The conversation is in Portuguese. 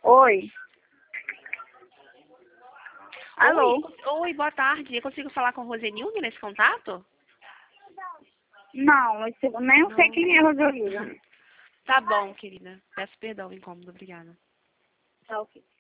Oi. Alô? Oi, boa tarde. Eu consigo falar com a Rosenilda nesse contato? Não, eu nem sei quem é a Rosalina. Tá bom, querida. Peço perdão, incômodo. Obrigada. Tá ok.